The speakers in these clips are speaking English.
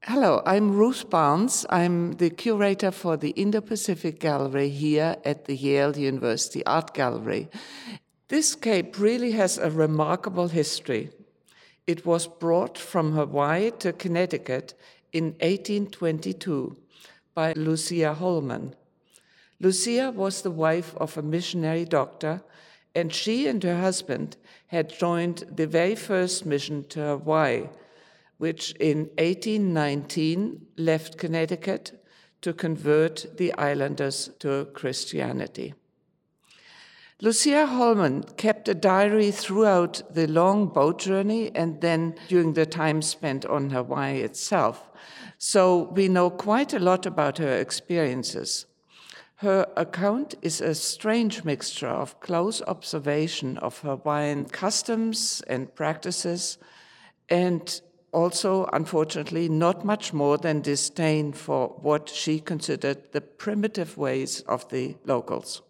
Hello, I'm Ruth Barnes. I'm the curator for the Indo-Pacific Gallery here at the Yale University Art Gallery. This cape really has a remarkable history. It was brought from Hawaii to Connecticut in 1822 by Lucia Holman. Lucia was the wife of a missionary doctor, and she and her husband had joined the very first mission to Hawaii, which in 1819 left Connecticut to convert the islanders to Christianity. Lucia Holman kept a diary throughout the long boat journey and then during the time spent on Hawaii itself, so we know quite a lot about her experiences. Her account is a strange mixture of close observation of Hawaiian customs and practices, and also, unfortunately, not much more than disdain for what she considered the primitive ways of the locals.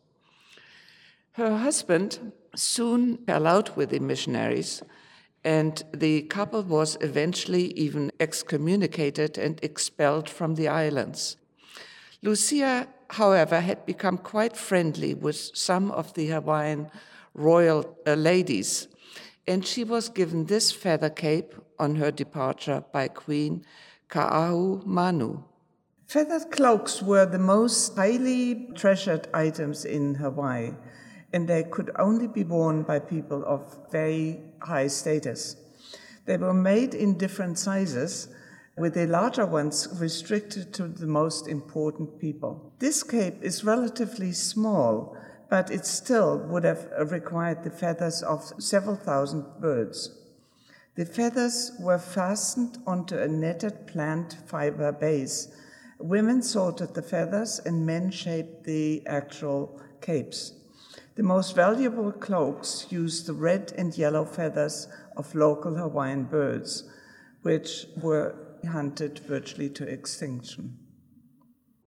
Her husband soon fell out with the missionaries, and the couple was eventually even excommunicated and expelled from the islands. Lucia, however, had become quite friendly with some of the Hawaiian royal ladies, and she was given this feather cape on her departure by Queen Ka'ahumanu. Feathered cloaks were the most highly treasured items in Hawaii, and they could only be worn by people of very high status. They were made in different sizes, with the larger ones restricted to the most important people. This cape is relatively small, but it still would have required the feathers of several thousand birds. The feathers were fastened onto a netted plant fiber base. Women sorted the feathers and men shaped the actual capes. The most valuable cloaks used the red and yellow feathers of local Hawaiian birds, which were hunted virtually to extinction.